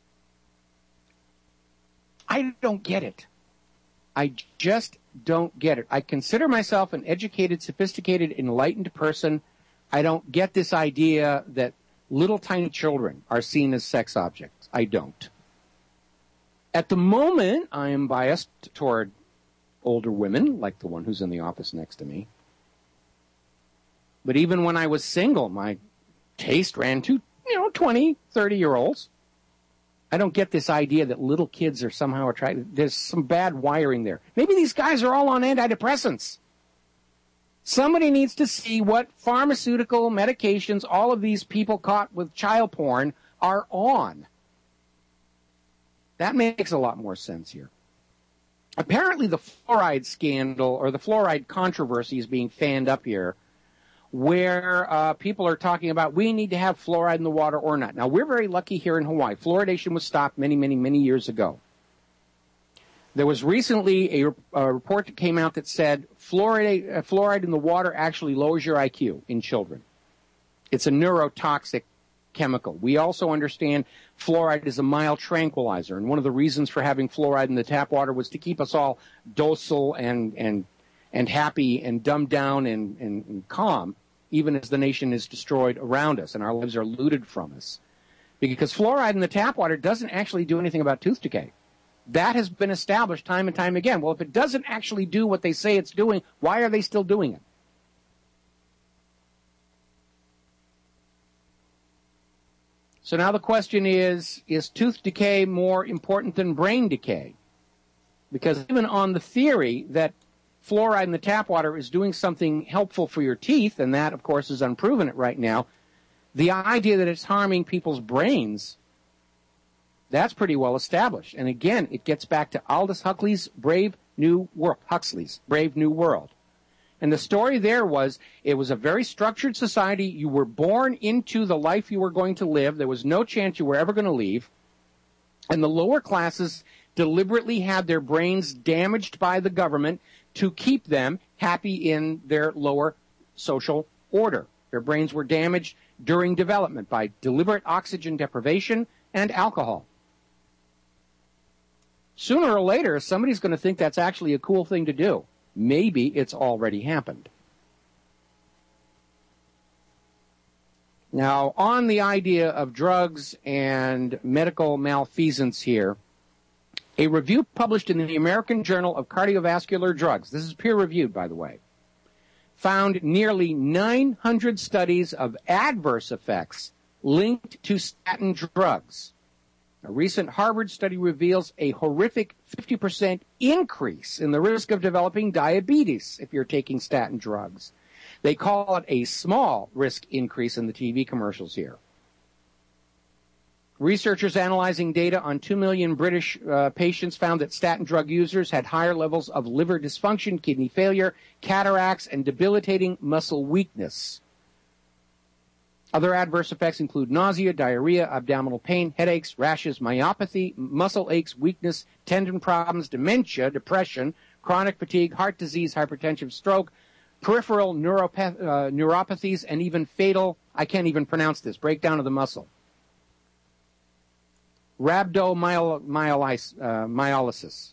Speaker 2: I don't get it. I just don't get it. I consider myself an educated, sophisticated, enlightened person. I don't get this idea that little tiny children are seen as sex objects. I don't. At the moment, I am biased toward older women, like the one who's in the office next to me. But even when I was single, my taste ran to, 20, 30-year-olds. I don't get this idea that little kids are somehow attracted. There's some bad wiring there. Maybe these guys are all on antidepressants. Somebody needs to see what pharmaceutical medications all of these people caught with child porn are on. That makes a lot more sense here. Apparently the fluoride scandal or the fluoride controversy is being fanned up here, where people are talking about we need to have fluoride in the water or not. Now, we're very lucky here in Hawaii. Fluoridation was stopped many, many, many years ago. There was recently a report that came out that said fluoride in the water actually lowers your IQ in children. It's a neurotoxic chemical. We also understand fluoride is a mild tranquilizer, and one of the reasons for having fluoride in the tap water was to keep us all docile and happy and dumbed down and calm, even as the nation is destroyed around us and our lives are looted from us. Because fluoride in the tap water doesn't actually do anything about tooth decay. That has been established time and time again. Well, if it doesn't actually do what they say it's doing, why are they still doing it? So now the question is tooth decay more important than brain decay? Because even on the theory that fluoride in the tap water is doing something helpful for your teeth, and that, of course, is unproven right now, the idea that it's harming people's brains, that's pretty well established. And again, it gets back to Aldous Huxley's Brave New World. And the story there was, it was a very structured society. You were born into the life you were going to live. There was no chance you were ever going to leave. And the lower classes deliberately had their brains damaged by the government to keep them happy in their lower social order. Their brains were damaged during development by deliberate oxygen deprivation and alcohol. Sooner or later, somebody's going to think that's actually a cool thing to do. Maybe it's already happened. Now, on the idea of drugs and medical malfeasance here, a review published in the American Journal of Cardiovascular Drugs, this is peer-reviewed, by the way, found nearly 900 studies of adverse effects linked to statin drugs. A recent Harvard study reveals a horrific 50% increase in the risk of developing diabetes if you're taking statin drugs. They call it a small risk increase in the TV commercials here. Researchers analyzing data on 2 million British patients found that statin drug users had higher levels of liver dysfunction, kidney failure, cataracts, and debilitating muscle weakness. Other adverse effects include nausea, diarrhea, abdominal pain, headaches, rashes, myopathy, muscle aches, weakness, tendon problems, dementia, depression, chronic fatigue, heart disease, hypertension, stroke, peripheral neuropathies, and even fatal, I can't even pronounce this, breakdown of the muscle. Rhabdomyolysis.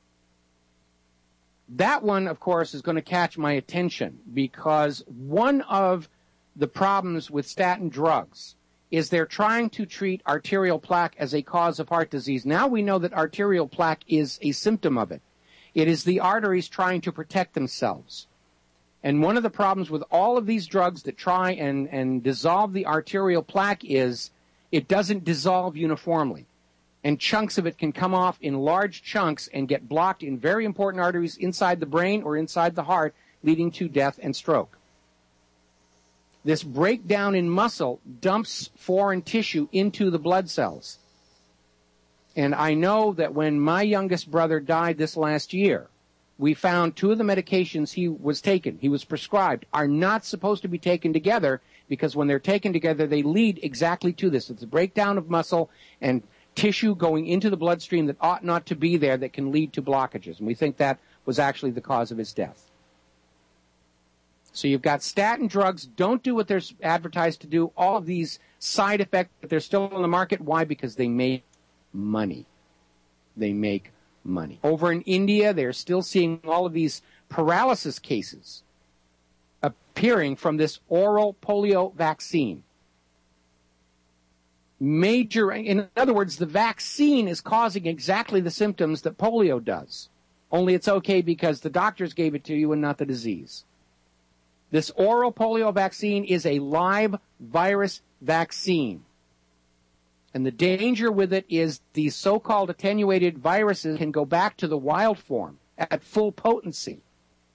Speaker 2: That one, of course, is going to catch my attention because one of the problems with statin drugs is they're trying to treat arterial plaque as a cause of heart disease. Now we know that arterial plaque is a symptom of it. It is the arteries trying to protect themselves. And one of the problems with all of these drugs that try and dissolve the arterial plaque is it doesn't dissolve uniformly. And chunks of it can come off in large chunks and get blocked in very important arteries inside the brain or inside the heart, leading to death and stroke. This breakdown in muscle dumps foreign tissue into the blood cells. And I know that when my youngest brother died this last year, we found 2 of the medications he was prescribed, are not supposed to be taken together because when they're taken together, they lead exactly to this. It's a breakdown of muscle and tissue going into the bloodstream that ought not to be there that can lead to blockages. And we think that was actually the cause of his death. So you've got statin drugs, don't do what they're advertised to do. All of these side effects, but they're still on the market. Why? Because they make money. They make money. Over in India, they're still seeing all of these paralysis cases appearing from this oral polio vaccine. In other words, the vaccine is causing exactly the symptoms that polio does. Only it's okay because the doctors gave it to you and not the disease. This oral polio vaccine is a live virus vaccine. And the danger with it is these so-called attenuated viruses can go back to the wild form at full potency.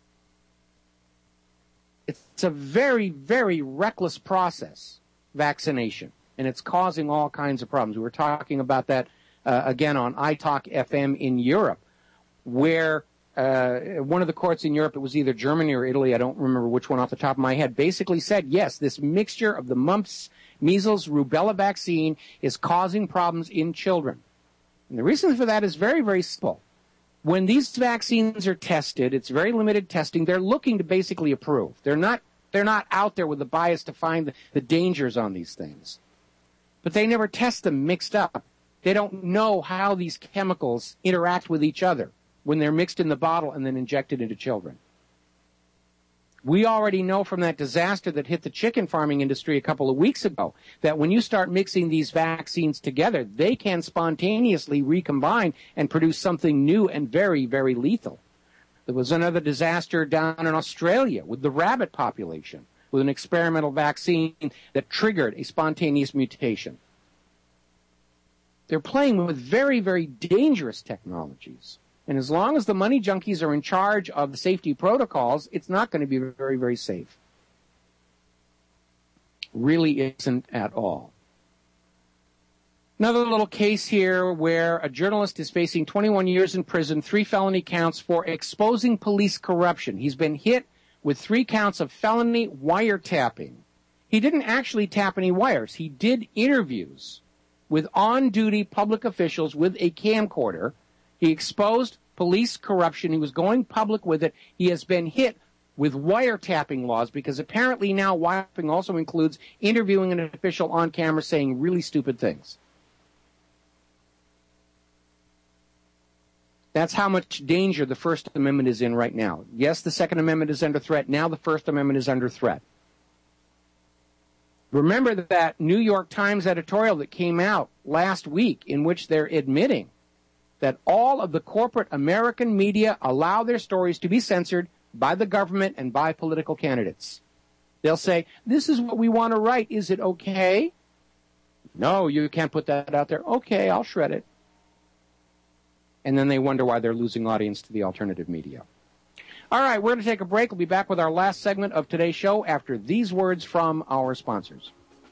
Speaker 2: It's a very, very reckless process, vaccination, and it's causing all kinds of problems. We were talking about that again on iTalk FM in Europe, where one of the courts in Europe, it was either Germany or Italy, I don't remember which one off the top of my head, basically said, yes, this mixture of the mumps, measles, rubella vaccine is causing problems in children. And the reason for that is very, very simple. When these vaccines are tested, it's very limited testing, they're looking to basically approve. They're not out there with the bias to find the dangers on these things. But they never test them mixed up. They don't know how these chemicals interact with each other when they're mixed in the bottle and then injected into children. We already know from that disaster that hit the chicken farming industry a couple of weeks ago that when you start mixing these vaccines together, they can spontaneously recombine and produce something new and very, very lethal. There was another disaster down in Australia with the rabbit population with an experimental vaccine that triggered a spontaneous mutation. They're playing with very, very dangerous technologies. And as long as the money junkies are in charge of the safety protocols, it's not going to be very, very safe. Really isn't at all. Another little case here where a journalist is facing 21 years in prison, 3 felony counts for exposing police corruption. He's been hit with 3 counts of felony wiretapping. He didn't actually tap any wires. He did interviews with on-duty public officials with a camcorder. He exposed police corruption. He was going public with it. He has been hit with wiretapping laws because apparently now wiretapping also includes interviewing an official on camera saying really stupid things. That's how much danger the First Amendment is in right now. Yes, the Second Amendment is under threat. Now the First Amendment is under threat. Remember that New York Times editorial that came out last week in which they're admitting that all of the corporate American media allow their stories to be censored by the government and by political candidates. They'll say, this is what we want to write. Is it okay? No, you can't put that out there. Okay, I'll shred it. And then they wonder why they're losing audience to the alternative media. All right, we're going to take a break. We'll be back with our last segment of today's show after these words from our sponsors.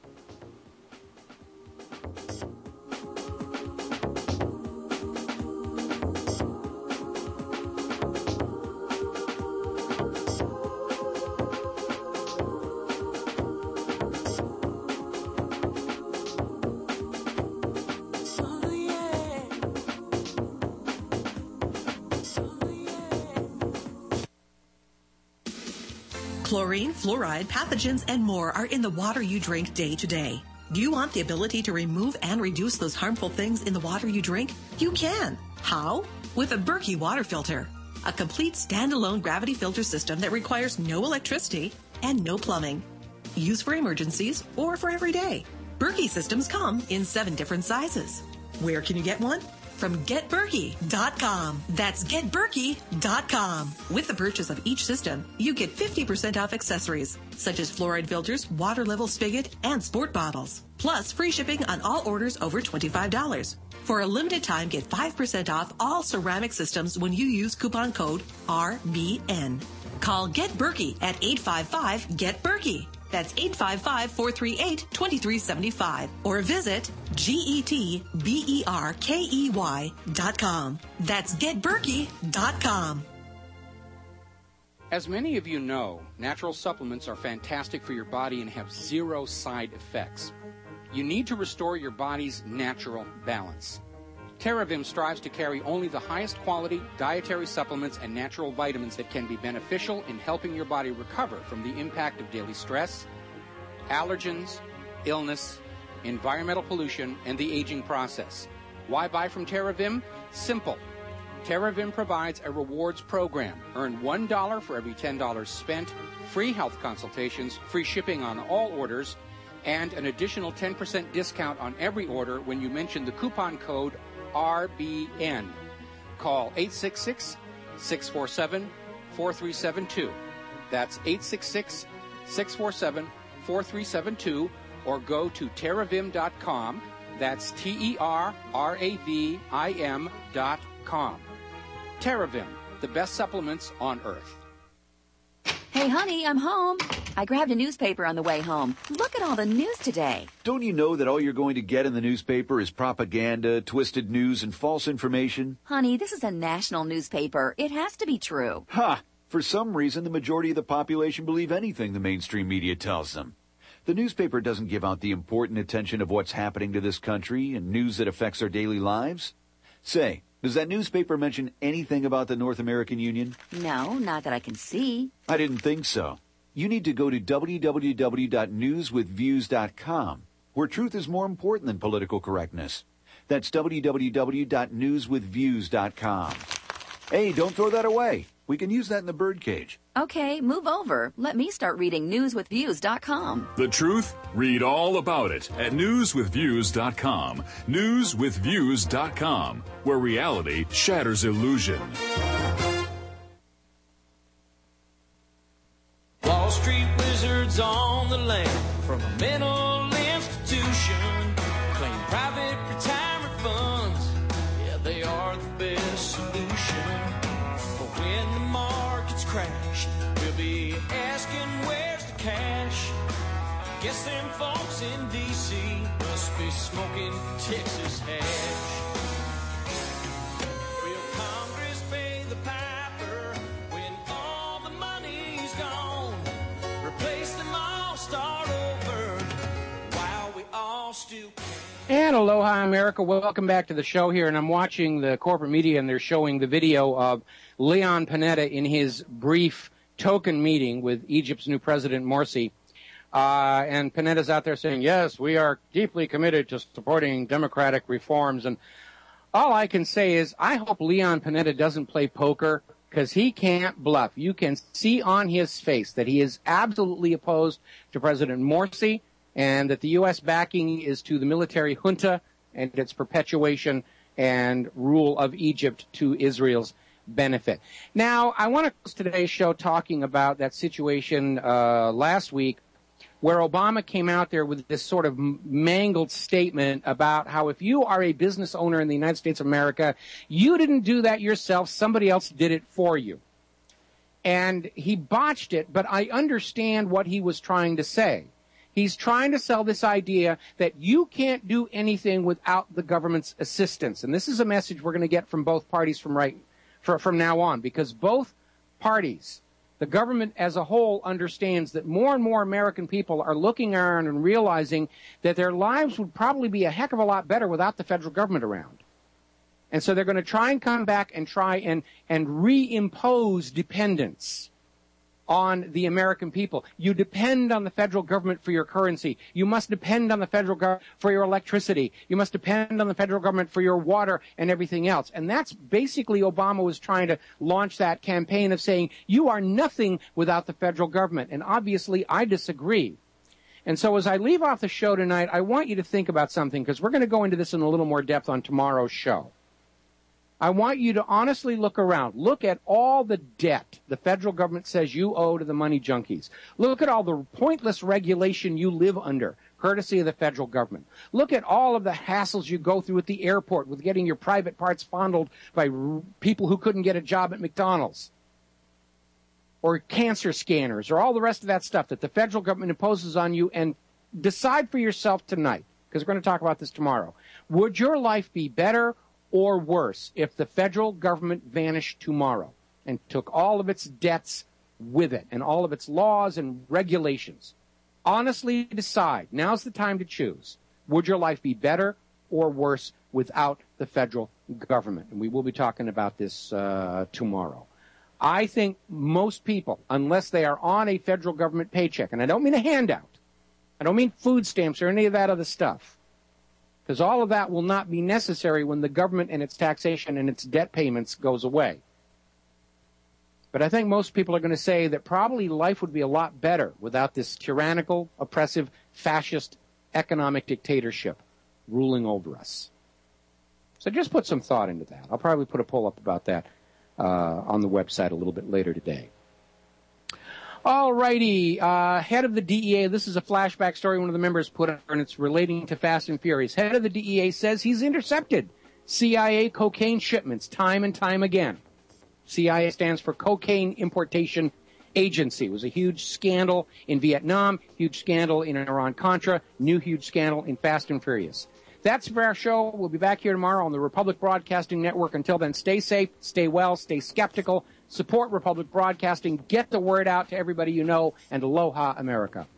Speaker 16: Chlorine, fluoride, pathogens, and more are in the water you drink day to day. Do you want the ability to remove and reduce those harmful things in the water you drink? You can. How? With a Berkey water filter. A complete standalone gravity filter system that requires no electricity and no plumbing. Use for emergencies or for every day. Berkey systems come in 7 different sizes. Where can you get one? From GetBerkey.com. That's GetBerkey.com. With the purchase of each system, you get 50% off accessories, such as fluoride filters, water level spigot, and sport bottles. Plus, free shipping on all orders over $25. For a limited time, get 5% off all ceramic systems when you use coupon code RBN. Call GetBerkey at 855-GET-BERKEY. That's 855-438-2375. Or visit GetBerkey.com. That's GetBerkey.com.
Speaker 2: As many of you know, natural supplements are fantastic for your body and have 0 side effects. You need to restore your body's natural balance. TerraVim strives to carry only the highest quality dietary supplements and natural vitamins that can be beneficial in helping your body recover from the impact of daily stress, allergens, illness, environmental pollution, and the aging process. Why buy from TerraVim? Simple. TerraVim provides a rewards program. Earn $1 for every $10 spent, free health consultations, free shipping on all orders, and an additional 10% discount on every order when you mention the coupon code RBN. Call 866-647-4372. That's 866-647-4372, or go to TerraVim.com. That's TerraVim.com. TerraVim, the best supplements on earth.
Speaker 11: Hey, honey, I'm home. I grabbed a newspaper on the way home. Look at all the news today.
Speaker 4: Don't you know that all you're going to get in the newspaper is propaganda, twisted news, and false information?
Speaker 11: Honey, this is a national newspaper. It has to be true.
Speaker 4: Ha! For some reason, the majority of the population believe anything the mainstream media tells them. The newspaper doesn't give out the important attention of what's happening to this country and news that affects our daily lives. Say, does that newspaper mention anything about the North American Union?
Speaker 11: No, not that I can see.
Speaker 4: I didn't think so. You need to go to www.newswithviews.com, where truth is more important than political correctness. That's www.newswithviews.com. Hey, don't throw that away. We can use that in the birdcage.
Speaker 11: Okay, move over. Let me start reading newswithviews.com.
Speaker 17: The truth? Read all about it at newswithviews.com. Newswithviews.com, where reality shatters illusion.
Speaker 7: Wall Street wizards on the land from a mental institution claim private retirement funds. Yeah, they are the best solution. But when the markets crash, we'll be asking where's the cash. Guess them folks in D.C. must be smoking Texas hash. Will Congress pay the piper when all the money's gone? Replace them all, start over while we all still can.
Speaker 2: And aloha, America. Welcome back to the show here. And I'm watching the corporate media, and they're showing the video of Leon Panetta in his brief token meeting with Egypt's new president, Morsi. And Panetta's out there saying, yes, we are deeply committed to supporting democratic reforms. And all I can say is I hope Leon Panetta doesn't play poker because he can't bluff. You can see on his face that he is absolutely opposed to President Morsi and that the U.S. backing is to the military junta and its perpetuation and rule of Egypt to Israel's benefit. Now, I want to close today's show talking about that situation last week where Obama came out there with this sort of mangled statement about how if you are a business owner in the United States of America, you didn't do that yourself, somebody else did it for you. And he botched it, but I understand what he was trying to say. He's trying to sell this idea that you can't do anything without the government's assistance. And this is a message we're going to get from both parties from now on, because both parties, the government as a whole, understands that more and more American people are looking around and realizing that their lives would probably be a heck of a lot better without the federal government around. And so they're going to try and come back and try and reimpose dependence on the American people. You depend on the federal government for your currency. You must depend on the federal government for your electricity. You must depend on the federal government for your water and everything else. And that's basically Obama was trying to launch that campaign of saying, you are nothing without the federal government. And obviously, I disagree. And so as I leave off the show tonight, I want you to think about something, because we're going to go into this in a little more depth on tomorrow's show. I want you to honestly look around. Look at all the debt the federal government says you owe to the money junkies. Look at all the pointless regulation you live under, courtesy of the federal government. Look at all of the hassles you go through at the airport with getting your private parts fondled by people who couldn't get a job at McDonald's, or cancer scanners, or all the rest of that stuff that the federal government imposes on you. And decide for yourself tonight, because we're going to talk about this tomorrow. Would your life be better or worse if the federal government vanished tomorrow and took all of its debts with it and all of its laws and regulations? Honestly decide. Now's the time to choose. Would your life be better or worse without the federal government? And we will be talking about this tomorrow. I think most people, unless they are on a federal government paycheck, and I don't mean a handout, I don't mean food stamps or any of that other stuff, because all of that will not be necessary when the government and its taxation and its debt payments goes away. But I think most people are going to say that probably life would be a lot better without this tyrannical, oppressive, fascist economic dictatorship ruling over us. So just put some thought into that. I'll probably put a poll up about that on the website a little bit later today. All righty, head of the DEA, this is a flashback story one of the members put up, and it's relating to Fast and Furious. Head of the DEA says he's intercepted CIA cocaine shipments time and time again. CIA stands for Cocaine Importation Agency. It was a huge scandal in Vietnam, huge scandal in Iran-Contra, new huge scandal in Fast and Furious. That's for our show. We'll be back here tomorrow on the Republic Broadcasting Network. Until then, stay safe, stay well, stay skeptical. Support Republic Broadcasting. Get the word out to everybody you know, and aloha, America.